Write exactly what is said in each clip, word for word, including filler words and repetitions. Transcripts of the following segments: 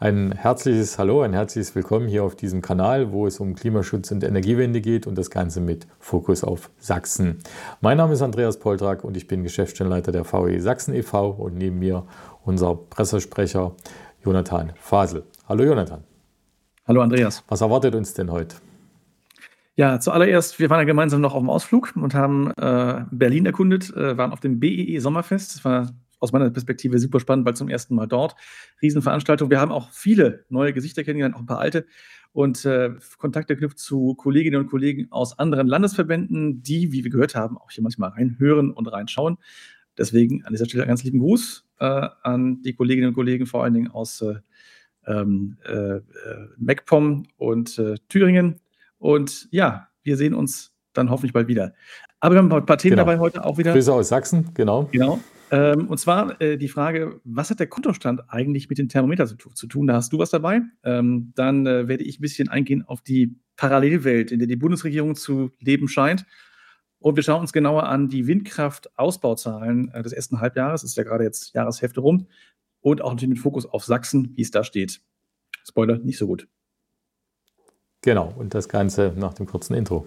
Ein herzliches Hallo, ein herzliches Willkommen hier auf diesem Kanal, wo es um Klimaschutz und Energiewende geht und das Ganze mit Fokus auf Sachsen. Mein Name ist Andreas Poltrak und ich bin Geschäftsstellenleiter der V E Sachsen e V und neben mir unser Pressesprecher Jonathan Fasel. Hallo Jonathan. Hallo Andreas. Was erwartet uns denn heute? Ja, zuallererst, wir waren ja gemeinsam noch auf dem Ausflug und haben äh, Berlin erkundet, äh, waren auf dem B E E Sommerfest. Das war aus meiner Perspektive super spannend, weil zum ersten Mal dort. Riesenveranstaltung. Wir haben auch viele neue Gesichter kennengelernt, auch ein paar alte und äh, Kontakte geknüpft zu Kolleginnen und Kollegen aus anderen Landesverbänden, die, wie wir gehört haben, auch hier manchmal reinhören und reinschauen. Deswegen an dieser Stelle einen ganz lieben Gruß äh, an die Kolleginnen und Kollegen, vor allen Dingen aus äh, ähm, äh, MacPom und äh, Thüringen. Und ja, wir sehen uns dann hoffentlich bald wieder. Aber wir haben ein paar Themen Genau. dabei heute auch wieder. Grüße aus Sachsen, genau. Genau. Ähm, und zwar äh, die Frage, was hat der Kontostand eigentlich mit dem Thermometer zu, zu tun? Da hast du was dabei. Ähm, dann äh, werde ich ein bisschen eingehen auf die Parallelwelt, in der die Bundesregierung zu leben scheint. Und wir schauen uns genauer an die Windkraftausbauzahlen äh, des ersten Halbjahres. Das ist ja gerade jetzt Jahreshälfte rum. Und auch natürlich mit Fokus auf Sachsen, wie es da steht. Spoiler, nicht so gut. Genau, und das Ganze nach dem kurzen Intro.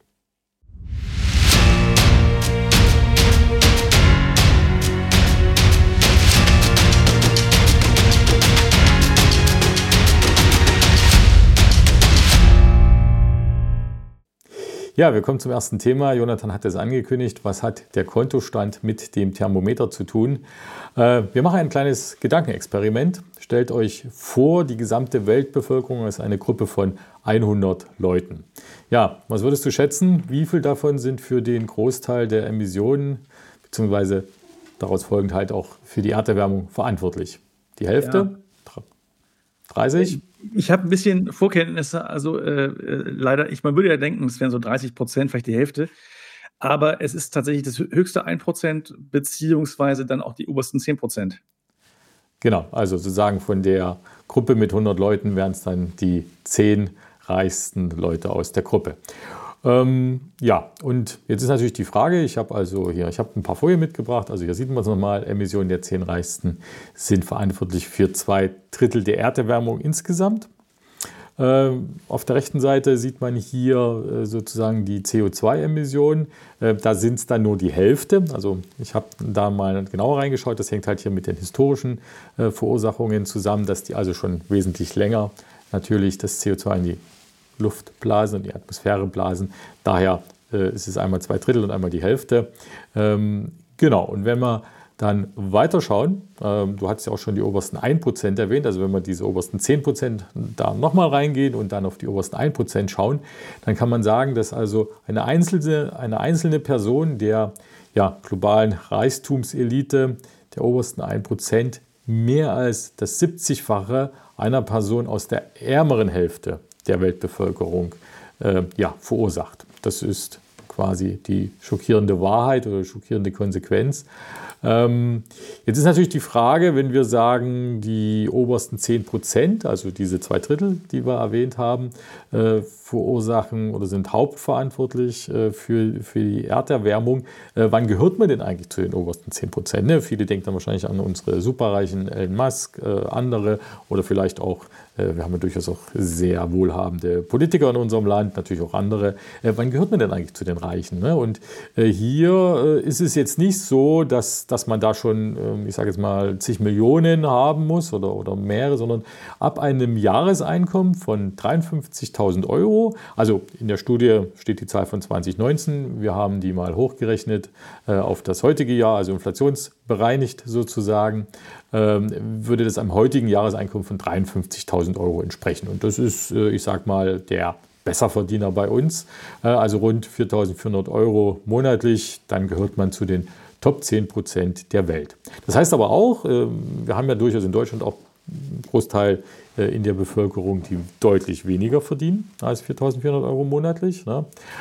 Ja, wir kommen zum ersten Thema. Jonathan hat es angekündigt. Was hat der Kontostand mit dem Thermometer zu tun? Äh, wir machen ein kleines Gedankenexperiment. Stellt euch vor, die gesamte Weltbevölkerung ist eine Gruppe von hundert Leuten. Ja, was würdest du schätzen? Wie viel davon sind für den Großteil der Emissionen, beziehungsweise daraus folgend halt auch für die Erderwärmung verantwortlich? Die Hälfte? Ja. dreißig? Ich habe ein bisschen Vorkenntnisse, also äh, leider, ich, man würde ja denken, es wären so dreißig Prozent, vielleicht die Hälfte. Aber es ist tatsächlich das höchste ein Prozent, beziehungsweise dann auch die obersten zehn Prozent. Genau, also sozusagen von der Gruppe mit hundert Leuten wären es dann die zehn reichsten Leute aus der Gruppe. Ähm, ja, und jetzt ist natürlich die Frage, ich habe also hier, ich habe ein paar Folien mitgebracht, also hier sieht man es nochmal, Emissionen der zehn reichsten sind verantwortlich für zwei Drittel der Erderwärmung insgesamt. Ähm, auf der rechten Seite sieht man hier äh, sozusagen die C O zwei Emissionen, äh, da sind es dann nur die Hälfte, also ich habe da mal genauer reingeschaut, das hängt halt hier mit den historischen äh, Verursachungen zusammen, dass die also schon wesentlich länger natürlich das C O zwei in die Luft blasen und die Atmosphäre blasen. Daher äh, ist es einmal zwei Drittel und einmal die Hälfte. Ähm, genau, und wenn wir dann weiterschauen, ähm, du hast ja auch schon die obersten ein Prozent erwähnt, also wenn wir diese obersten zehn Prozent da nochmal reingehen und dann auf die obersten ein Prozent schauen, dann kann man sagen, dass also eine einzelne, eine einzelne Person der ja, globalen Reichtumselite, der obersten ein Prozent, mehr als das siebzigfache einer Person aus der ärmeren Hälfte der Weltbevölkerung äh, ja, verursacht. Das ist quasi die schockierende Wahrheit oder schockierende Konsequenz. Ähm, jetzt ist natürlich die Frage, wenn wir sagen, die obersten zehn Prozent, also diese zwei Drittel, die wir erwähnt haben, äh, verursachen oder sind hauptverantwortlich äh, für, für die Erderwärmung. Äh, wann gehört man denn eigentlich zu den obersten zehn Prozent? Ne? Viele denken dann wahrscheinlich an unsere superreichen Elon Musk, äh, andere oder vielleicht auch, äh, wir haben ja durchaus auch sehr wohlhabende Politiker in unserem Land, natürlich auch andere. Äh, wann gehört man denn eigentlich zu den Reichen? Ne? Und äh, hier äh, ist es jetzt nicht so, dass, dass man da schon, äh, ich sage jetzt mal, zig Millionen haben muss oder, oder mehrere, sondern ab einem Jahreseinkommen von dreiundfünfzigtausend Euro. Also in der Studie steht die Zahl von zwanzig neunzehn. Wir haben die mal hochgerechnet äh, auf das heutige Jahr, also inflationsbereinigt sozusagen, ähm, würde das einem heutigen Jahreseinkommen von dreiundfünfzigtausend Euro entsprechen. Und das ist, äh, ich sag mal, der Besserverdiener bei uns, äh, also rund viertausendvierhundert Euro monatlich. Dann gehört man zu den Top zehn Prozent der Welt. Das heißt aber auch, äh, wir haben ja durchaus in Deutschland auch einen Großteil in der Bevölkerung, die deutlich weniger verdienen als viertausendvierhundert Euro monatlich. Ne?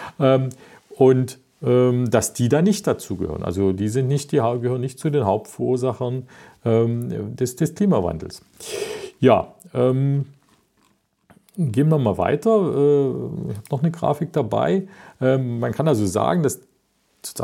Und dass die da nicht dazugehören. Also die sind nicht, die gehören nicht zu den Hauptverursachern des, des Klimawandels. Ja, ähm, gehen wir mal weiter. Ich habe noch eine Grafik dabei. Man kann also sagen, dass sozusagen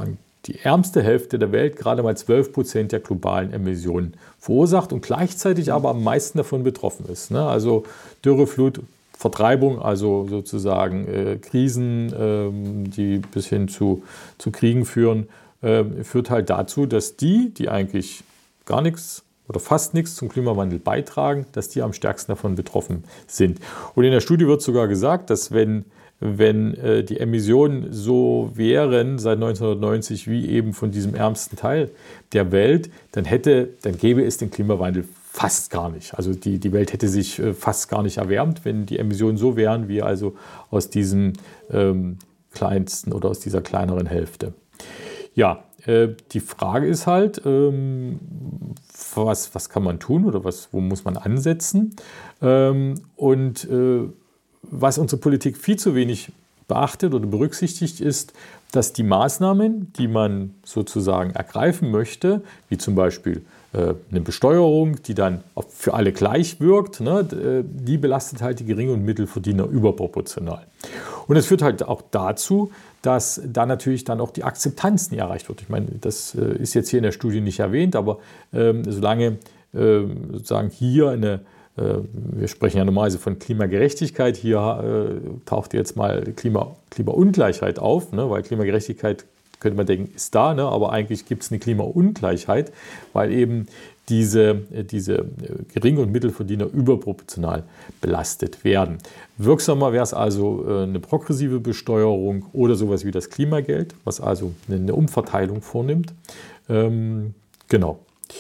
die ärmste Hälfte der Welt gerade mal zwölf Prozent der globalen Emissionen verursacht und gleichzeitig aber am meisten davon betroffen ist. Ne? Also Dürre, Flut, Vertreibung, also sozusagen äh, Krisen, ähm, die bis hin zu, zu Kriegen führen, äh, führt halt dazu, dass die, die eigentlich gar nichts oder fast nichts zum Klimawandel beitragen, dass die am stärksten davon betroffen sind. Und in der Studie wird sogar gesagt, dass wenn Wenn äh, die Emissionen so wären seit neunzehnhundertneunzig wie eben von diesem ärmsten Teil der Welt, dann hätte, dann gäbe es den Klimawandel fast gar nicht. Also die, die Welt hätte sich äh, fast gar nicht erwärmt, wenn die Emissionen so wären wie also aus diesem ähm, kleinsten oder aus dieser kleineren Hälfte. Ja, äh, die Frage ist halt, ähm, was, was kann man tun oder was, wo muss man ansetzen? Ähm, und äh, Was unsere Politik viel zu wenig beachtet oder berücksichtigt, ist, dass die Maßnahmen, die man sozusagen ergreifen möchte, wie zum Beispiel äh, eine Besteuerung, die dann für alle gleich wirkt, ne, die belastet halt die Gering- und Mittelverdiener überproportional. Und es führt halt auch dazu, dass da natürlich dann auch die Akzeptanz nie erreicht wird. Ich meine, das äh, ist jetzt hier in der Studie nicht erwähnt, aber ähm, solange äh, sozusagen hier eine Wir sprechen ja normalerweise von Klimagerechtigkeit. Hier äh, taucht jetzt mal Klima, Klimaungleichheit auf, ne? Weil Klimagerechtigkeit, könnte man denken, ist da, ne? Aber eigentlich gibt es eine Klimaungleichheit, weil eben diese, diese Gering- und Mittelverdiener überproportional belastet werden. Wirksamer wäre es also äh, eine progressive Besteuerung oder sowas wie das Klimageld, was also eine Umverteilung vornimmt. Ähm, genau.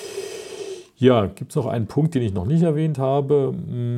Ja, gibt es noch einen Punkt, den ich noch nicht erwähnt habe?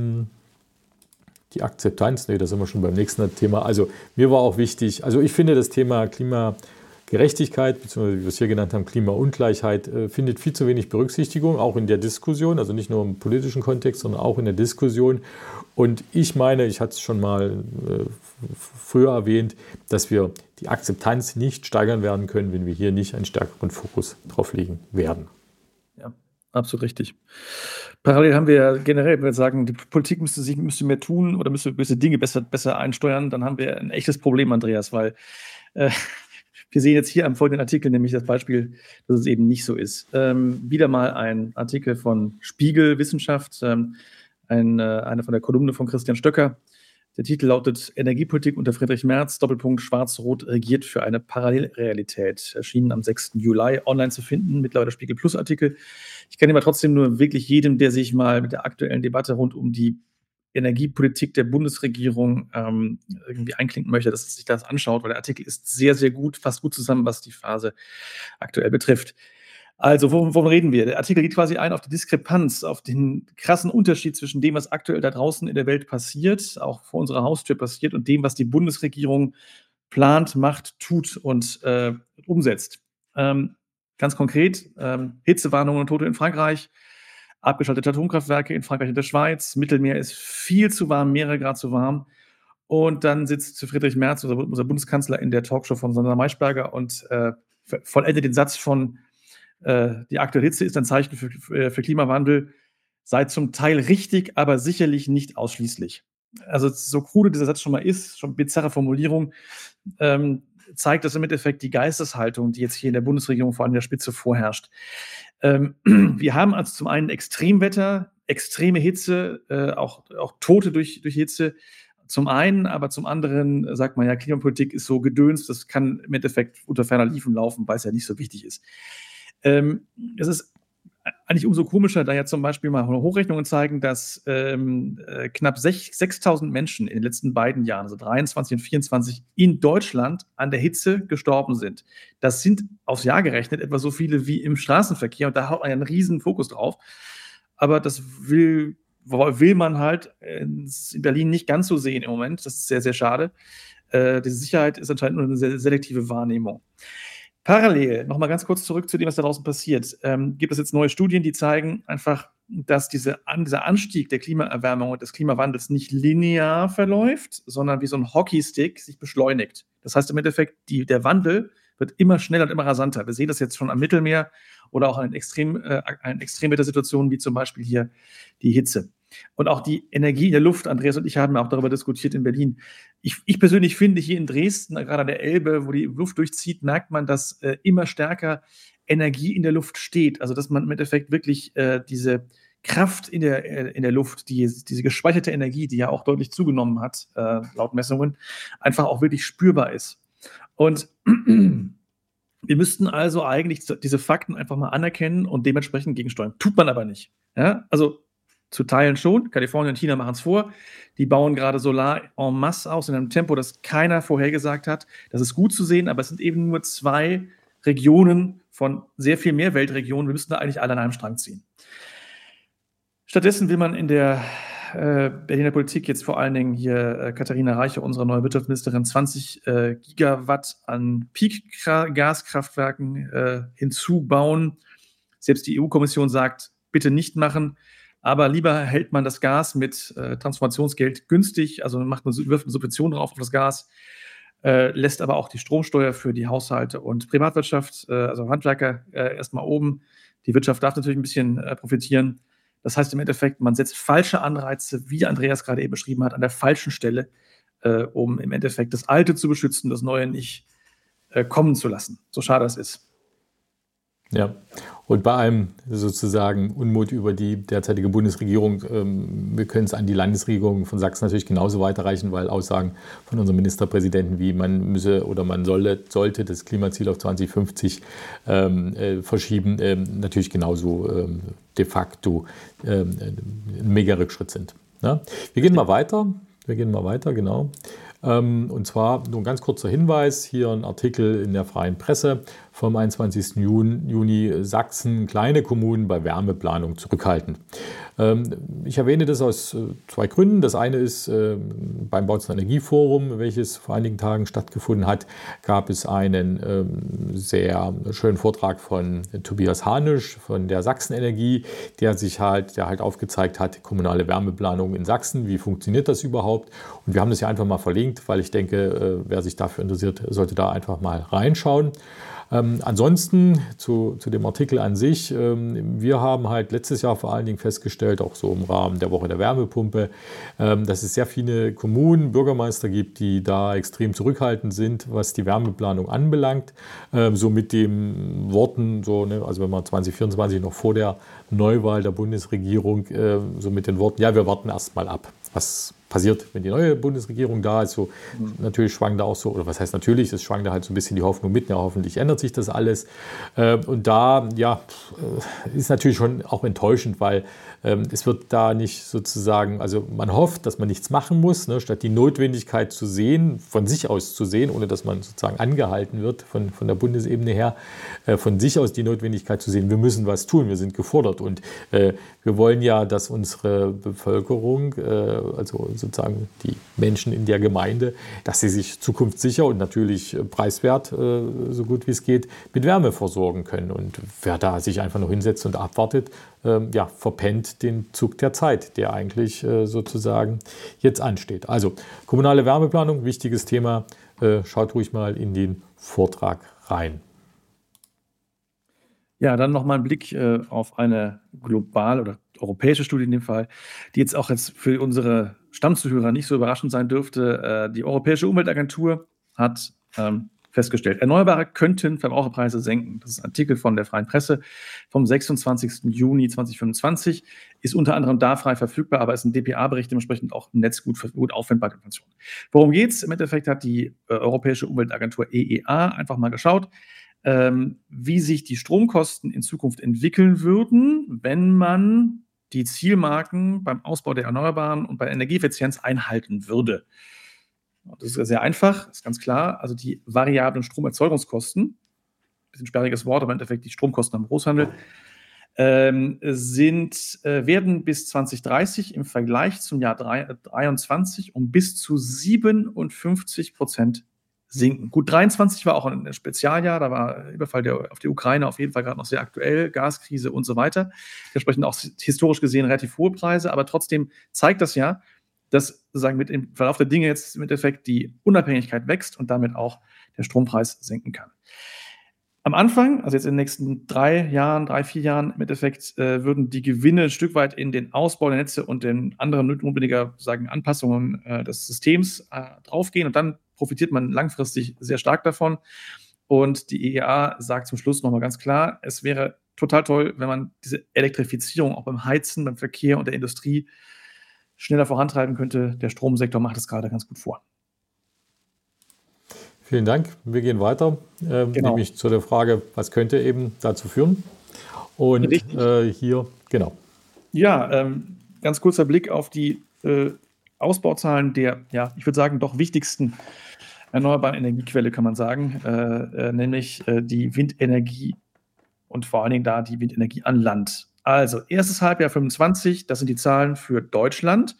Die Akzeptanz, nee, da sind wir schon beim nächsten Thema. Also mir war auch wichtig, also ich finde das Thema Klimagerechtigkeit, beziehungsweise wie wir es hier genannt haben, Klimaungleichheit, äh, findet viel zu wenig Berücksichtigung, auch in der Diskussion, also nicht nur im politischen Kontext, sondern auch in der Diskussion. Und ich meine, ich hatte es schon mal äh, früher erwähnt, dass wir die Akzeptanz nicht steigern werden können, wenn wir hier nicht einen stärkeren Fokus drauf legen werden. Ja, absolut richtig. Parallel haben wir ja generell, wenn wir sagen, die Politik müsste, sich, müsste mehr tun oder müsste gewisse Dinge besser, besser einsteuern, dann haben wir ein echtes Problem, Andreas, weil äh, wir sehen jetzt hier am folgenden Artikel nämlich das Beispiel, dass es eben nicht so ist. Ähm, wieder mal ein Artikel von Spiegel Wissenschaft, ähm, ein, äh, einer von der Kolumne von Christian Stöcker. Der Titel lautet Energiepolitik unter Friedrich Merz, Doppelpunkt, Schwarz-Rot regiert für eine Parallelrealität. Erschienen am sechsten Juli, online zu finden, mittlerweile Spiegel Plus Artikel. Ich kann aber trotzdem nur wirklich jedem, der sich mal mit der aktuellen Debatte rund um die Energiepolitik der Bundesregierung ähm, irgendwie einklinken möchte, dass er sich das anschaut, weil der Artikel ist sehr, sehr gut, fasst gut zusammen, was die Phase aktuell betrifft. Also, wovon, wovon reden wir? Der Artikel geht quasi ein auf die Diskrepanz, auf den krassen Unterschied zwischen dem, was aktuell da draußen in der Welt passiert, auch vor unserer Haustür passiert, und dem, was die Bundesregierung plant, macht, tut und äh, umsetzt. Ähm, ganz konkret, ähm, Hitzewarnungen und Tote in Frankreich, abgeschaltete Atomkraftwerke in Frankreich und der Schweiz, Mittelmeer ist viel zu warm, mehrere Grad zu warm. Und dann sitzt Friedrich Merz, unser, unser Bundeskanzler, in der Talkshow von Sandra Maischberger und äh, vollendet den Satz von die aktuelle Hitze ist ein Zeichen für, für, für Klimawandel, sei zum Teil richtig, aber sicherlich nicht ausschließlich. Also so krude dieser Satz schon mal ist, schon bizarre Formulierung, ähm, zeigt das im Endeffekt die Geisteshaltung, die jetzt hier in der Bundesregierung vor allem in der Spitze vorherrscht. Ähm, wir haben also zum einen Extremwetter, extreme Hitze, äh, auch, auch Tote durch, durch Hitze, zum einen, aber zum anderen sagt man ja, Klimapolitik ist so gedöns, das kann im Endeffekt unter ferner Liefen laufen, weil es ja nicht so wichtig ist. Ähm, es ist eigentlich umso komischer, da ja zum Beispiel mal Hochrechnungen zeigen, dass ähm, äh, knapp sechstausend Menschen in den letzten beiden Jahren, also dreiundzwanzig und vierundzwanzig, in Deutschland an der Hitze gestorben sind. Das sind aufs Jahr gerechnet etwa so viele wie im Straßenverkehr, und da hat man ja einen riesen Fokus drauf. Aber das will, will man halt in Berlin nicht ganz so sehen im Moment. Das ist sehr, sehr schade. Äh, diese Sicherheit ist anscheinend nur eine sehr selektive Wahrnehmung. Parallel, nochmal ganz kurz zurück zu dem, was da draußen passiert, ähm, gibt es jetzt neue Studien, die zeigen einfach, dass diese, an, dieser Anstieg der Klimaerwärmung und des Klimawandels nicht linear verläuft, sondern wie so ein Hockeystick sich beschleunigt. Das heißt im Endeffekt, die, der Wandel wird immer schneller und immer rasanter. Wir sehen das jetzt schon am Mittelmeer oder auch an Extrem, äh, an Extremwettersituationen wie zum Beispiel hier die Hitze. Und auch die Energie in der Luft, Andreas und ich haben auch darüber diskutiert in Berlin. Ich, ich persönlich finde, hier in Dresden, gerade an der Elbe, wo die Luft durchzieht, merkt man, dass äh, immer stärker Energie in der Luft steht. Also dass man im Endeffekt wirklich äh, diese Kraft in der, äh, in der Luft, die, diese gespeicherte Energie, die ja auch deutlich zugenommen hat, äh, laut Messungen, einfach auch wirklich spürbar ist. Und wir müssten also eigentlich diese Fakten einfach mal anerkennen und dementsprechend gegensteuern. Tut man aber nicht. Ja? Also zu Teilen schon. Kalifornien und China machen es vor. Die bauen gerade Solar en masse aus in einem Tempo, das keiner vorhergesagt hat. Das ist gut zu sehen, aber es sind eben nur zwei Regionen von sehr viel mehr Weltregionen. Wir müssten da eigentlich alle an einem Strang ziehen. Stattdessen will man in der äh, Berliner Politik jetzt vor allen Dingen hier äh, Katharina Reiche, unsere neue Wirtschaftsministerin, zwanzig äh, Gigawatt an Peak-Gaskraftwerken äh, hinzubauen. Selbst die E U-Kommission sagt, bitte nicht machen. Aber lieber hält man das Gas mit äh, Transformationsgeld günstig, also macht eine, wirft eine Subvention drauf auf das Gas, äh, lässt aber auch die Stromsteuer für die Haushalte und Privatwirtschaft, äh, also Handwerker, äh, erstmal oben. Die Wirtschaft darf natürlich ein bisschen äh, profitieren. Das heißt im Endeffekt, man setzt falsche Anreize, wie Andreas gerade eben beschrieben hat, an der falschen Stelle, äh, um im Endeffekt das Alte zu beschützen, das Neue nicht äh, kommen zu lassen. So schade es ist. Ja, und bei allem sozusagen Unmut über die derzeitige Bundesregierung, ähm, wir können es an die Landesregierung von Sachsen natürlich genauso weiterreichen, weil Aussagen von unserem Ministerpräsidenten, wie man müsse oder man solle, sollte das Klimaziel auf zwanzig fünfzig ähm, äh, verschieben, ähm, natürlich genauso ähm, de facto ähm, ein mega Rückschritt sind. Ja? Wir gehen mal weiter, wir gehen mal weiter, genau. Und zwar nur ein ganz kurzer Hinweis, hier ein Artikel in der Freien Presse vom einundzwanzigsten Juni, Sachsen, kleine Kommunen bei Wärmeplanung zurückhaltend. Ich erwähne das aus zwei Gründen. Das eine ist, beim Bautzen Energieforum, welches vor einigen Tagen stattgefunden hat, gab es einen sehr schönen Vortrag von Tobias Hanisch von der Sachsenenergie, der sich halt, der halt aufgezeigt hat, kommunale Wärmeplanung in Sachsen, wie funktioniert das überhaupt? Und wir haben das ja einfach mal verlinkt, weil ich denke, wer sich dafür interessiert, sollte da einfach mal reinschauen. Ähm, ansonsten zu, zu dem Artikel an sich, ähm, wir haben halt letztes Jahr vor allen Dingen festgestellt, auch so im Rahmen der Woche der Wärmepumpe, ähm, dass es sehr viele Kommunen, Bürgermeister gibt, die da extrem zurückhaltend sind, was die Wärmeplanung anbelangt. Ähm, so mit den Worten, so, ne, also wenn man zwanzig vierundzwanzig noch vor der Neuwahl der Bundesregierung, äh, so mit den Worten, ja, wir warten erst mal ab, was passiert, wenn die neue Bundesregierung da ist. So, mhm. Natürlich schwang da auch so, oder was heißt natürlich, es schwang da halt so ein bisschen die Hoffnung mit, ja, hoffentlich ändert sich das alles. Äh, und da, ja, ist natürlich schon auch enttäuschend, weil ähm, es wird da nicht sozusagen, also man hofft, dass man nichts machen muss, ne, statt die Notwendigkeit zu sehen, von sich aus zu sehen, ohne dass man sozusagen angehalten wird von, von der Bundesebene her, äh, von sich aus die Notwendigkeit zu sehen, wir müssen was tun, wir sind gefordert und äh, wir wollen ja, dass unsere Bevölkerung, äh, also sozusagen die Menschen in der Gemeinde, dass sie sich zukunftssicher und natürlich preiswert, äh, so gut wie es geht, mit Wärme versorgen können. Und wer da sich einfach noch hinsetzt und abwartet, äh, ja, verpennt den Zug der Zeit, der eigentlich äh, sozusagen jetzt ansteht. Also kommunale Wärmeplanung, wichtiges Thema. Äh, schaut ruhig mal in den Vortrag rein. Ja, dann nochmal ein Blick äh, auf eine globale oder europäische Studie in dem Fall, die jetzt auch jetzt für unsere Stammzuhörer nicht so überraschend sein dürfte. Äh, die Europäische Umweltagentur hat ähm, festgestellt, Erneuerbare könnten Verbraucherpreise senken. Das ist ein Artikel von der Freien Presse vom sechsundzwanzigsten Juni zweitausendfünfundzwanzig. Ist unter anderem da frei verfügbar, aber ist ein D P A-Bericht, dementsprechend auch im Netz gut, gut auffindbar. Information. Worum geht's? Im Endeffekt hat die äh, Europäische Umweltagentur E E A einfach mal geschaut, Ähm, wie sich die Stromkosten in Zukunft entwickeln würden, wenn man die Zielmarken beim Ausbau der Erneuerbaren und bei Energieeffizienz einhalten würde. Das ist sehr einfach, ist ganz klar. Also die variablen Stromerzeugungskosten, bisschen sperriges Wort, aber im Endeffekt die Stromkosten am Großhandel, ähm, sind, äh, werden bis zwanzig dreißig im Vergleich zum Jahr dreiundzwanzig um bis zu siebenundfünfzig Prozent sinken. Gut, dreiundzwanzig war auch ein Spezialjahr, da war Überfall der, auf die Ukraine auf jeden Fall gerade noch sehr aktuell, Gaskrise und so weiter. Entsprechend auch historisch gesehen relativ hohe Preise, aber trotzdem zeigt das ja, dass sozusagen mit dem Verlauf der Dinge jetzt im Endeffekt die Unabhängigkeit wächst und damit auch der Strompreis senken kann. Am Anfang, also jetzt in den nächsten drei Jahren, drei, vier Jahren im Endeffekt, äh, würden die Gewinne ein Stück weit in den Ausbau der Netze und den anderen notwendiger sagen, Anpassungen äh, des Systems äh, draufgehen. Und dann profitiert man langfristig sehr stark davon. Und die E E A sagt zum Schluss nochmal ganz klar, es wäre total toll, wenn man diese Elektrifizierung auch beim Heizen, beim Verkehr und der Industrie schneller vorantreiben könnte. Der Stromsektor macht es gerade ganz gut vor. Vielen Dank. Wir gehen weiter, äh, Genau. nämlich zu der Frage, was könnte eben dazu führen? Und äh, hier, genau. Ja, ähm, ganz kurzer Blick auf die äh, Ausbauzahlen der, ja, ich würde sagen, doch wichtigsten erneuerbaren Energiequelle, kann man sagen, äh, äh, nämlich äh, die Windenergie und vor allen Dingen da die Windenergie an Land. Also, erstes Halbjahr fünfundzwanzig, das sind die Zahlen für Deutschland.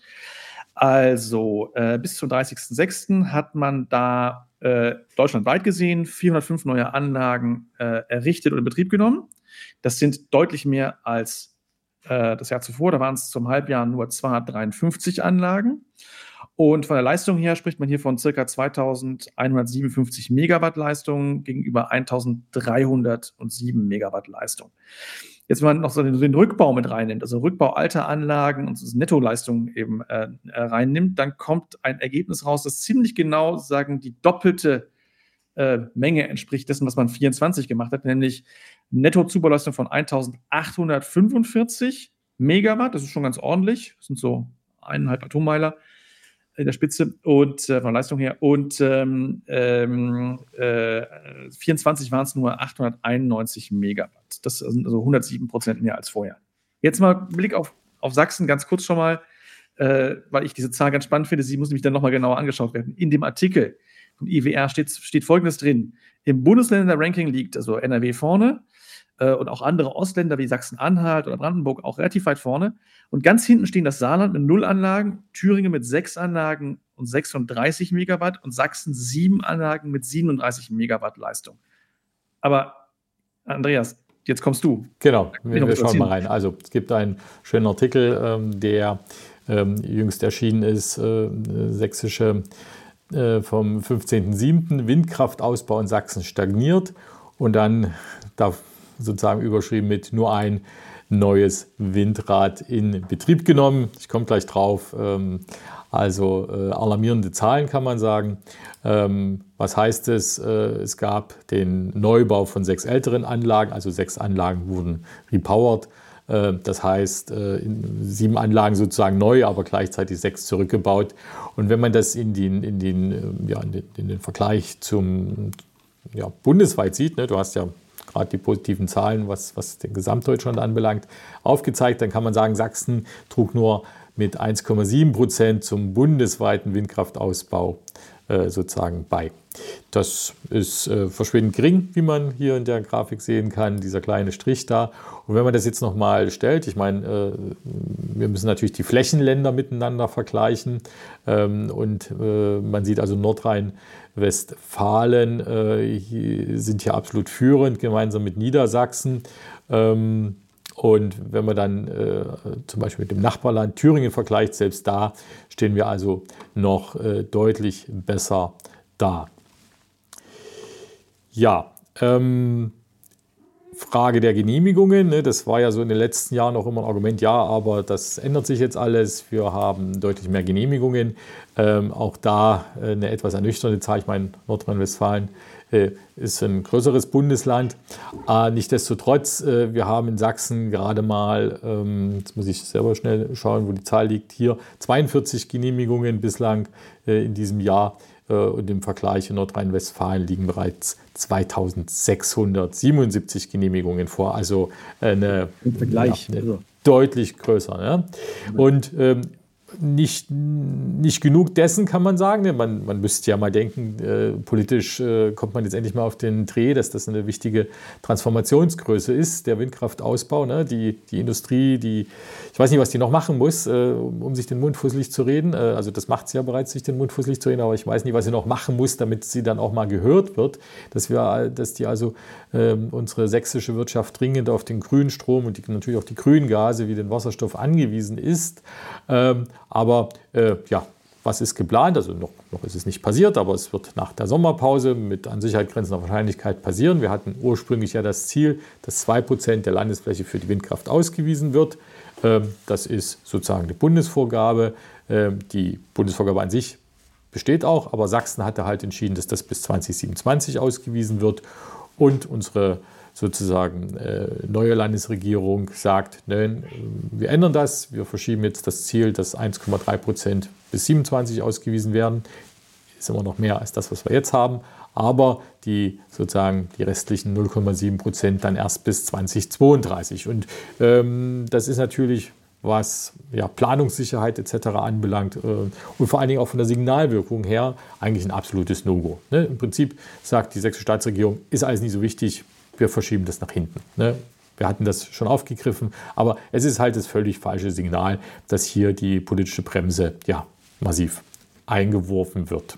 Also, äh, bis zum dreißigsten sechsten hat man da äh, deutschlandweit gesehen vierhundertfünf neue Anlagen äh, errichtet und in Betrieb genommen. Das sind deutlich mehr als äh, das Jahr zuvor. Da waren es zum Halbjahr nur zweihundertdreiundfünfzig Anlagen. Und von der Leistung her spricht man hier von ca. zweitausendeinhundertsiebenundfünfzig Megawatt Leistung gegenüber eintausenddreihundertsieben Megawatt Leistung. Jetzt, wenn man noch so den, den Rückbau mit reinnimmt, also Rückbau alter Anlagen und so Nettoleistung eben äh, reinnimmt, dann kommt ein Ergebnis raus, das ziemlich genau sagen die doppelte äh, Menge entspricht dessen, was man vierundzwanzig gemacht hat, nämlich Netto-Zubauleistung von eintausendachthundertfünfundvierzig Megawatt. Das ist schon ganz ordentlich. Das sind so eineinhalb Atommeiler in der Spitze und äh, von der Leistung her. Und ähm, ähm, äh, vierundzwanzig waren es nur achthunderteinundneunzig Megawatt. Das sind also hundertsieben Prozent mehr als vorher. Jetzt mal Blick auf, auf Sachsen, ganz kurz schon mal, äh, weil ich diese Zahl ganz spannend finde. Sie muss nämlich dann nochmal genauer angeschaut werden. In dem Artikel vom I W R steht, steht Folgendes drin. Im Bundesländer-Ranking liegt also N R W vorne, und auch andere Ostländer wie Sachsen-Anhalt oder Brandenburg auch relativ weit vorne. Und ganz hinten stehen das Saarland mit null Anlagen, Thüringen mit sechs Anlagen und sechsunddreißig Megawatt und Sachsen sieben Anlagen mit siebenunddreißig Megawatt Leistung. Aber Andreas, jetzt kommst du. Genau, wir, wir schauen mal rein. Also es gibt einen schönen Artikel, ähm, der ähm, jüngst erschienen ist, äh, sächsische äh, vom fünfzehnten siebten Windkraftausbau in Sachsen stagniert und dann darf sozusagen überschrieben mit nur ein neues Windrad in Betrieb genommen. Ich komme gleich drauf. Also äh, alarmierende Zahlen kann man sagen. Ähm, was heißt es? Äh, es gab den Neubau von sechs älteren Anlagen, also sechs Anlagen wurden repowered. Äh, das heißt, äh, sieben Anlagen sozusagen neu, aber gleichzeitig sechs zurückgebaut. Und wenn man das in den, in den, ja, in den, in den Vergleich zum ja, bundesweit sieht, ne, du hast ja gerade die positiven Zahlen, was, was den Gesamtdeutschland anbelangt, aufgezeigt, dann kann man sagen, Sachsen trug nur mit eins Komma sieben Prozent zum bundesweiten Windkraftausbau äh, sozusagen bei. Das ist äh, verschwindend gering, wie man hier in der Grafik sehen kann, dieser kleine Strich da. Und wenn man das jetzt nochmal stellt, ich meine, äh, wir müssen natürlich die Flächenländer miteinander vergleichen ähm, und äh, man sieht also Nordrhein-Westfalen äh, hier sind hier absolut führend, gemeinsam mit Niedersachsen. Ähm, und wenn man dann äh, zum Beispiel mit dem Nachbarland Thüringen vergleicht, selbst da stehen wir also noch äh, deutlich besser da. Ja, ähm, Frage der Genehmigungen, ne, das war ja so in den letzten Jahren auch immer ein Argument, ja, aber das ändert sich jetzt alles, wir haben deutlich mehr Genehmigungen, ähm, auch da äh, eine etwas ernüchternde Zahl, ich meine, Nordrhein-Westfalen äh, ist ein größeres Bundesland, äh, nichtsdestotrotz, äh, wir haben in Sachsen gerade mal, ähm, jetzt muss ich selber schnell schauen, wo die Zahl liegt, hier zweiundvierzig Genehmigungen bislang äh, in diesem Jahr. Und im Vergleich in Nordrhein-Westfalen liegen bereits zweitausendsechshundertsiebenundsiebzig Genehmigungen vor. Also eine, im Vergleich ja, eine also. deutlich größer. Ne? Und ähm, nicht, nicht genug dessen kann man sagen. Man, man müsste ja mal denken, äh, politisch äh, kommt man jetzt endlich mal auf den Dreh, dass das eine wichtige Transformationsgröße ist, der Windkraftausbau. Ne? Die, die Industrie, die, ich weiß nicht, was die noch machen muss, äh, um, um sich den Mund fusselig zu reden. Äh, also das macht sie ja bereits, sich den Mund fusselig zu reden, aber ich weiß nicht, was sie noch machen muss, damit sie dann auch mal gehört wird, dass, wir, dass die also äh, unsere sächsische Wirtschaft dringend auf den grünen Strom und die, natürlich auch die grünen Gase wie den Wasserstoff angewiesen ist. Ähm, Aber äh, ja, was ist geplant? Also noch, noch ist es nicht passiert, aber es wird nach der Sommerpause mit an Sicherheit grenzender Wahrscheinlichkeit passieren. Wir hatten ursprünglich ja das Ziel, dass zwei Prozent der Landesfläche für die Windkraft ausgewiesen wird. Das ist sozusagen die Bundesvorgabe. Die Bundesvorgabe an sich besteht auch, aber Sachsen hatte halt entschieden, dass das bis zwanzig siebenundzwanzig ausgewiesen wird. Und unsere sozusagen äh, neue Landesregierung sagt, nein, wir ändern das, wir verschieben jetzt das Ziel, dass eins Komma drei Prozent bis siebenundzwanzig ausgewiesen werden. Ist immer noch mehr als das, was wir jetzt haben, aber die sozusagen die restlichen null Komma sieben Prozent dann erst bis zwanzig zweiunddreißig. Und ähm, das ist natürlich, was ja, Planungssicherheit et cetera anbelangt äh, und vor allen Dingen auch von der Signalwirkung her eigentlich ein absolutes No-Go. Ne? Im Prinzip sagt die sächsische Staatsregierung, ist alles nicht so wichtig, wir verschieben das nach hinten. Ne? Wir hatten das schon aufgegriffen, aber es ist halt das völlig falsche Signal, dass hier die politische Bremse ja, massiv eingeworfen wird.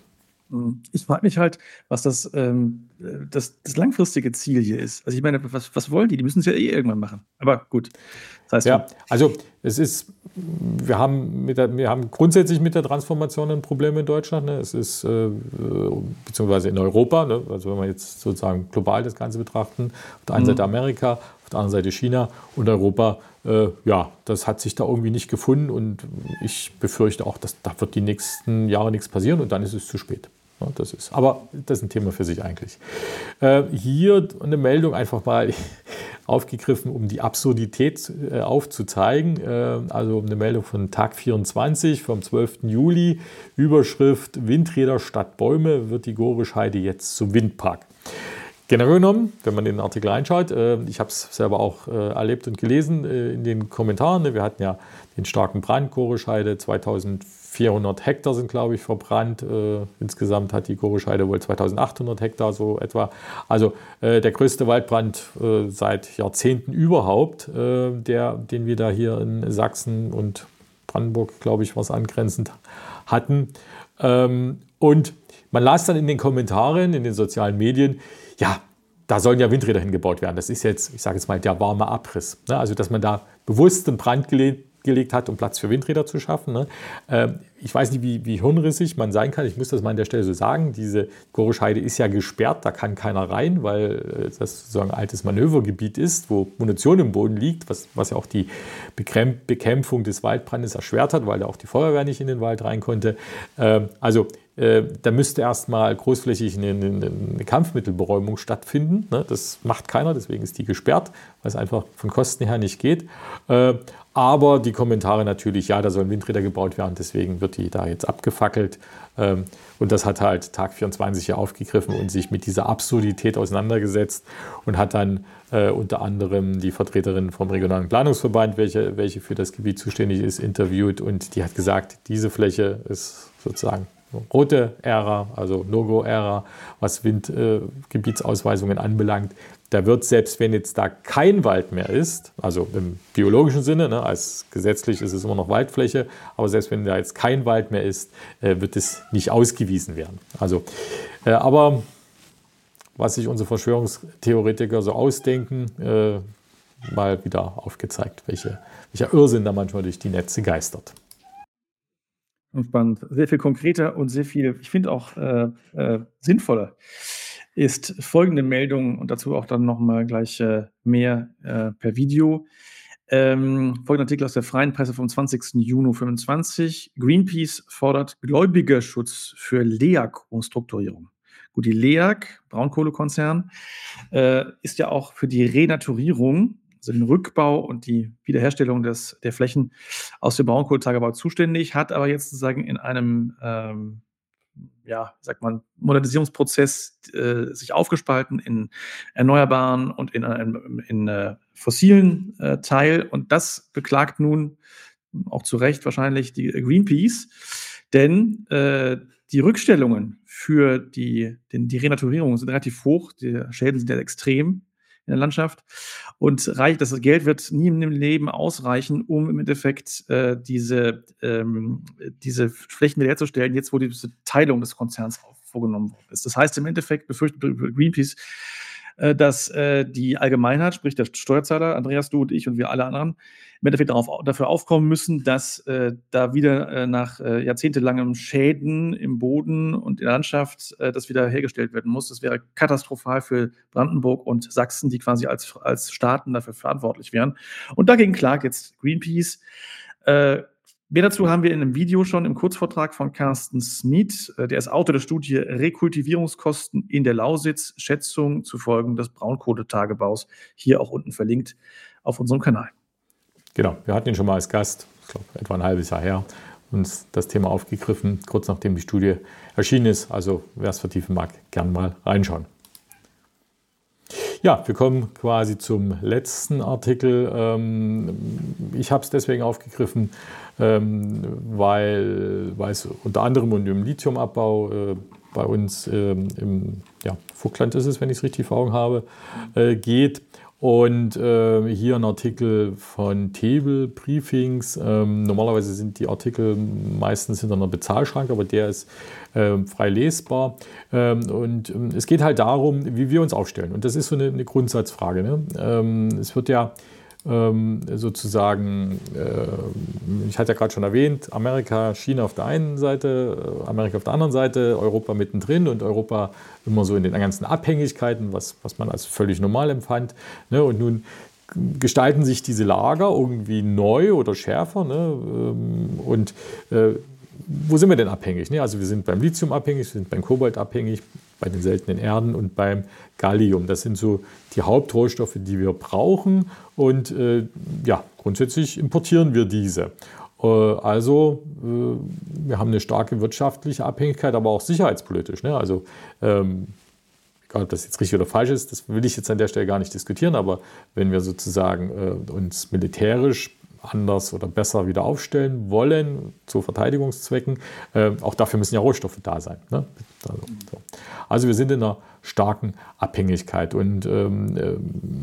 Ich frage mich halt, was das, ähm, das, das langfristige Ziel hier ist. Also ich meine, was, was wollen die? Die müssen es ja eh irgendwann machen. Aber gut. Das heißt, ja, also es ist, wir haben, mit der, wir haben grundsätzlich mit der Transformation ein Problem in Deutschland. Ne? Es ist, äh, beziehungsweise in Europa, ne? Also wenn wir jetzt sozusagen global das Ganze betrachten, auf der einen mhm. Seite Amerika, auf der anderen Seite China und Europa, äh, ja, das hat sich da irgendwie nicht gefunden und ich befürchte auch, dass da wird die nächsten Jahre nichts passieren und dann ist es zu spät. Ja, das ist, aber das ist ein Thema für sich eigentlich. Äh, hier eine Meldung einfach mal aufgegriffen, um die Absurdität äh, aufzuzeigen. Äh, also eine Meldung von Tag vierundzwanzig vom zwölften Juli. Überschrift: Windräder statt Bäume, wird die Gorisch-Heide jetzt zum Windpark. Generell genommen, wenn man in den Artikel reinschaut, äh, ich habe es selber auch äh, erlebt und gelesen äh, in den Kommentaren. Ne, wir hatten ja den starken Brand, Gorisch-Heide, zweitausendvierhundert Hektar sind, glaube ich, verbrannt. Äh, insgesamt hat die Gorisch-Heide wohl zweitausendachthundert Hektar, so etwa. Also äh, der größte Waldbrand äh, seit Jahrzehnten überhaupt, äh, der, den wir da hier in Sachsen und Brandenburg, glaube ich, was angrenzend hatten. Ähm, und man las dann in den Kommentaren, in den sozialen Medien, ja, da sollen ja Windräder hingebaut werden. Das ist jetzt, ich sage jetzt mal, der warme Abriss. Ne? Also, dass man da bewusst einen Brand gelegt, gelegt hat, um Platz für Windräder zu schaffen. Ne? Ähm, ich weiß nicht, wie, wie hirnrissig man sein kann. Ich muss das mal an der Stelle so sagen. Diese Gorisch-Heide ist ja gesperrt, da kann keiner rein, weil das sozusagen ein altes Manövergebiet ist, wo Munition im Boden liegt, was, was ja auch die Bekämpfung des Waldbrandes erschwert hat, weil da auch die Feuerwehr nicht in den Wald rein konnte. Ähm, also, da müsste erstmal großflächig eine, eine, eine Kampfmittelberäumung stattfinden. Das macht keiner, deswegen ist die gesperrt, weil es einfach von Kosten her nicht geht. Aber die Kommentare natürlich, ja, da sollen Windräder gebaut werden, deswegen wird die da jetzt abgefackelt. Und das hat halt Tag vierundzwanzig hier aufgegriffen und sich mit dieser Absurdität auseinandergesetzt und hat dann äh, unter anderem die Vertreterin vom Regionalen Planungsverband, welche, welche für das Gebiet zuständig ist, interviewt. Und die hat gesagt, diese Fläche ist sozusagen rote Ära, also No-Go-Ära, was Windgebietsausweisungen äh, anbelangt. Da wird, selbst wenn jetzt da kein Wald mehr ist, also im biologischen Sinne, ne, als gesetzlich ist es immer noch Waldfläche, aber selbst wenn da jetzt kein Wald mehr ist, äh, wird es nicht ausgewiesen werden. Also, äh, aber was sich unsere Verschwörungstheoretiker so ausdenken, äh, mal wieder aufgezeigt, welche, welcher Irrsinn da manchmal durch die Netze geistert. Spannend. Sehr viel konkreter und sehr viel, ich finde auch äh, äh, sinnvoller ist folgende Meldung und dazu auch dann nochmal gleich äh, mehr äh, per Video. Ähm, folgender Artikel aus der Freien Presse vom zwanzigsten Juni fünfundzwanzig. Greenpeace fordert Gläubigerschutz für L E A G-Umstrukturierung. Gut, die L E A G, Braunkohlekonzern, äh, ist ja auch für die Renaturierung, also den Rückbau und die Wiederherstellung des, der Flächen aus dem Braunkohletagebau zuständig, hat aber jetzt sozusagen in einem ähm, ja, sagt man, Modernisierungsprozess äh, sich aufgespalten in erneuerbaren und in einem in, äh, fossilen äh, Teil. Und das beklagt nun auch zu Recht wahrscheinlich die Greenpeace, denn äh, die Rückstellungen für die, den, die Renaturierung sind relativ hoch, die Schäden sind ja extrem in der Landschaft und reicht, das Geld wird nie im Leben ausreichen, um im Endeffekt äh, diese, ähm, diese Flächen wiederherzustellen, jetzt wo diese Teilung des Konzerns vorgenommen worden ist. Das heißt, im Endeffekt befürchtet Greenpeace äh, dass äh, die Allgemeinheit, sprich der Steuerzahler, Andreas, du und ich und wir alle anderen, im Endeffekt darauf, dafür aufkommen müssen, dass äh, da wieder äh, nach äh, jahrzehntelangem Schäden im Boden und in der Landschaft äh, das wieder hergestellt werden muss. Das wäre katastrophal für Brandenburg und Sachsen, die quasi als, als Staaten dafür verantwortlich wären. Und dagegen klagt jetzt Greenpeace. Äh, Mehr dazu haben wir in einem Video schon im Kurzvortrag von Carsten Smeet. Äh, Der ist Autor der Studie Rekultivierungskosten in der Lausitz, Schätzung zu Folgen des Braunkohletagebaus. Hier auch unten verlinkt auf unserem Kanal. Genau, wir hatten ihn schon mal als Gast, ich glaube etwa ein halbes Jahr her, uns das Thema aufgegriffen, kurz nachdem die Studie erschienen ist. Also wer es vertiefen mag, gern mal reinschauen. Ja, wir kommen quasi zum letzten Artikel. Ich habe es deswegen aufgegriffen, weil, weil es unter anderem um den Lithiumabbau bei uns im ja, Vogtland ist es, wenn ich es richtig vor Augen habe, geht. Und äh, hier ein Artikel von Tebel Briefings. Ähm, normalerweise sind die Artikel meistens hinter einer Bezahlschranke, aber der ist äh, frei lesbar. Ähm, und ähm, es geht halt darum, wie wir uns aufstellen. Und das ist so eine, eine Grundsatzfrage. Ne? Ähm, es wird ja ähm, sozusagen, äh, ich hatte ja gerade schon erwähnt, Amerika, China auf der einen Seite, Amerika auf der anderen Seite, Europa mittendrin und Europa immer so in den ganzen Abhängigkeiten, was, was man als völlig normal empfand. Ne? Und nun gestalten sich diese Lager irgendwie neu oder schärfer. Ne? Und äh, wo sind wir denn abhängig? Ne? Also wir sind beim Lithium abhängig, wir sind beim Kobalt abhängig, bei den seltenen Erden und beim Gallium. Das sind so die Hauptrohstoffe, die wir brauchen. Und äh, ja, grundsätzlich importieren wir diese. Äh, also äh, wir haben eine starke wirtschaftliche Abhängigkeit, aber auch sicherheitspolitisch. Ne? Also ähm, egal, ob das jetzt richtig oder falsch ist, das will ich jetzt an der Stelle gar nicht diskutieren. Aber wenn wir sozusagen äh, uns militärisch anders oder besser wieder aufstellen wollen, zu Verteidigungszwecken. Äh, auch dafür müssen ja Rohstoffe da sein. Ne? Also, so. also wir sind in einer starken Abhängigkeit. Und ähm, äh,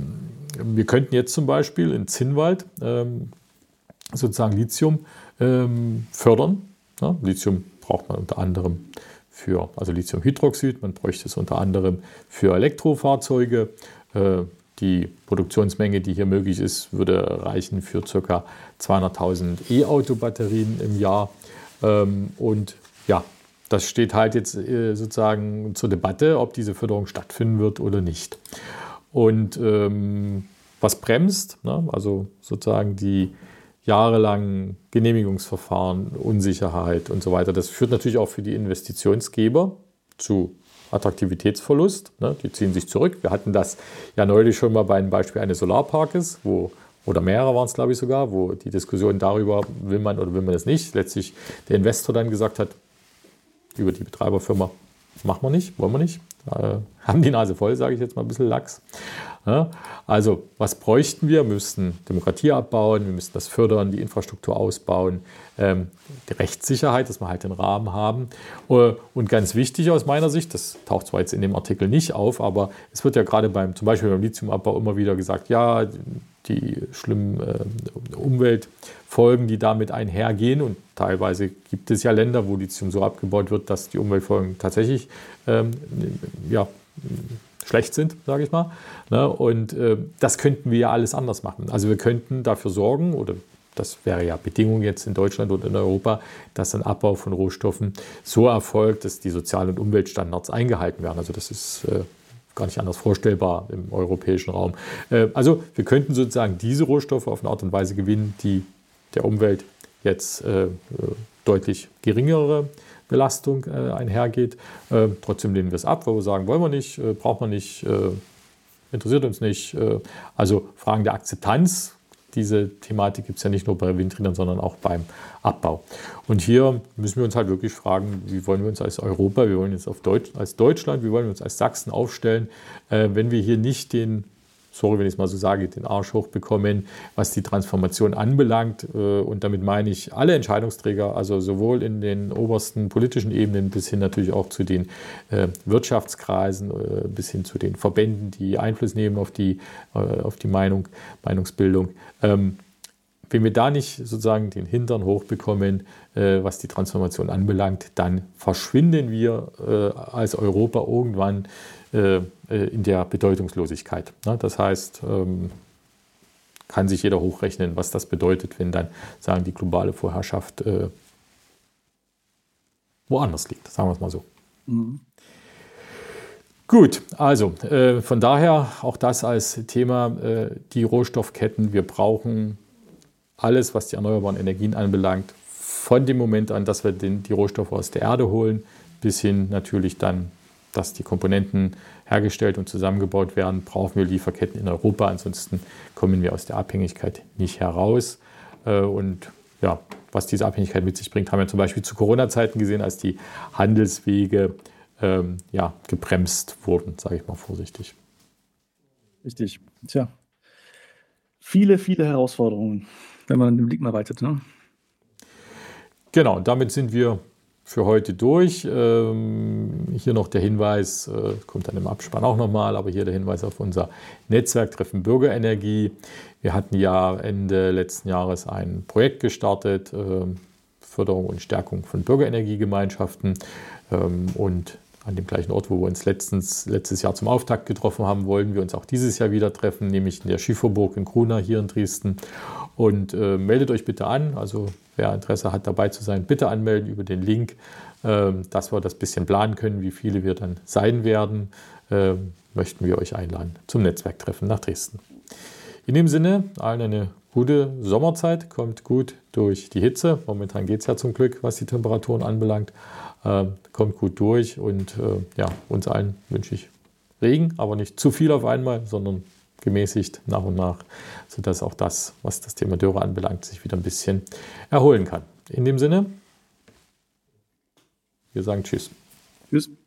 wir könnten jetzt zum Beispiel in Zinnwald ähm, sozusagen Lithium ähm, fördern. Ja? Lithium braucht man unter anderem für, also Lithiumhydroxid, man bräuchte es unter anderem für Elektrofahrzeuge. Äh, Die Produktionsmenge, die hier möglich ist, würde reichen für ca. zweihunderttausend E-Auto-Batterien im Jahr. Und ja, das steht halt jetzt sozusagen zur Debatte, ob diese Förderung stattfinden wird oder nicht. Und ähm, was bremst, ne? Also sozusagen die jahrelangen Genehmigungsverfahren, Unsicherheit und so weiter, das führt natürlich auch für die Investitionsgeber zu Attraktivitätsverlust, ne, die ziehen sich zurück. Wir hatten das ja neulich schon mal bei einem Beispiel eines Solarparkes, wo, oder mehrere waren es, glaube ich, sogar, wo die Diskussion darüber, will man oder will man das nicht, letztlich der Investor dann gesagt hat, über die Betreiberfirma, machen wir nicht, wollen wir nicht, äh, haben die Nase voll, sage ich jetzt mal ein bisschen lax. Ja, also was bräuchten wir? Wir müssten Demokratie abbauen, wir müssten das fördern, die Infrastruktur ausbauen, ähm, die Rechtssicherheit, dass wir halt den Rahmen haben. Und ganz wichtig aus meiner Sicht, das taucht zwar jetzt in dem Artikel nicht auf, aber es wird ja gerade beim, zum Beispiel beim Lithiumabbau immer wieder gesagt, ja, die schlimmen äh, Umweltfolgen, die damit einhergehen, und teilweise gibt es ja Länder, wo Lithium so abgebaut wird, dass die Umweltfolgen tatsächlich ähm, ja, schlecht sind, sage ich mal. Ne? Und äh, das könnten wir ja alles anders machen. Also wir könnten dafür sorgen, oder das wäre ja Bedingung jetzt in Deutschland oder in Europa, dass ein Abbau von Rohstoffen so erfolgt, dass die Sozial- und Umweltstandards eingehalten werden. Also das ist äh, gar nicht anders vorstellbar im europäischen Raum. Äh, also wir könnten sozusagen diese Rohstoffe auf eine Art und Weise gewinnen, die der Umwelt jetzt äh, deutlich geringere Belastung äh, einhergeht. Äh, trotzdem lehnen wir es ab, weil wir sagen, wollen wir nicht, äh, braucht man nicht, äh, interessiert uns nicht. Äh, also Fragen der Akzeptanz, diese Thematik gibt es ja nicht nur bei Windrädern, sondern auch beim Abbau. Und hier müssen wir uns halt wirklich fragen, wie wollen wir uns als Europa, wie wollen wir uns auf Deutsch, als Deutschland, wie wollen wir uns als Sachsen aufstellen, äh, wenn wir hier nicht den, sorry, wenn ich es mal so sage, den Arsch hochbekommen, was die Transformation anbelangt. Und damit meine ich alle Entscheidungsträger, also sowohl in den obersten politischen Ebenen bis hin natürlich auch zu den Wirtschaftskreisen, bis hin zu den Verbänden, die Einfluss nehmen auf die, auf die Meinung, Meinungsbildung. wenn wir da nicht sozusagen den Hintern hochbekommen, äh, was die Transformation anbelangt, dann verschwinden wir äh, als Europa irgendwann äh, in der Bedeutungslosigkeit. Ne? Das heißt, ähm, kann sich jeder hochrechnen, was das bedeutet, wenn dann sagen die globale Vorherrschaft äh, woanders liegt. Sagen wir es mal so. Mhm. Gut, also äh, von daher auch das als Thema, äh, die Rohstoffketten. Wir brauchen alles, was die erneuerbaren Energien anbelangt, von dem Moment an, dass wir den, die Rohstoffe aus der Erde holen, bis hin natürlich dann, dass die Komponenten hergestellt und zusammengebaut werden, brauchen wir Lieferketten in Europa. Ansonsten kommen wir aus der Abhängigkeit nicht heraus. Äh, und ja, was diese Abhängigkeit mit sich bringt, haben wir zum Beispiel zu Corona-Zeiten gesehen, als die Handelswege ähm, ja, gebremst wurden, sage ich mal vorsichtig. Richtig. Tja, viele, viele Herausforderungen, wenn man den Blick mal weitet, ne? Genau, damit sind wir für heute durch. Ähm, hier noch der Hinweis, äh, kommt dann im Abspann auch nochmal, aber hier der Hinweis auf unser Netzwerktreffen Bürgerenergie. Wir hatten ja Ende letzten Jahres ein Projekt gestartet, äh, Förderung und Stärkung von Bürgerenergiegemeinschaften, ähm, und an dem gleichen Ort, wo wir uns letztens, letztes Jahr zum Auftakt getroffen haben, wollen wir uns auch dieses Jahr wieder treffen, nämlich in der Schieferburg in Grunau hier in Dresden. Und äh, meldet euch bitte an, also wer Interesse hat dabei zu sein, bitte anmelden über den Link, äh, dass wir das bisschen planen können, wie viele wir dann sein werden, äh, möchten wir euch einladen zum Netzwerktreffen nach Dresden. In dem Sinne, allen eine gute Sommerzeit, kommt gut durch die Hitze. Momentan geht es ja zum Glück, was die Temperaturen anbelangt. Äh, kommt gut durch und äh, ja, uns allen wünsche ich Regen, aber nicht zu viel auf einmal, sondern gemäßigt nach und nach, sodass auch das, was das Thema Dürre anbelangt, sich wieder ein bisschen erholen kann. In dem Sinne, wir sagen Tschüss. Tschüss.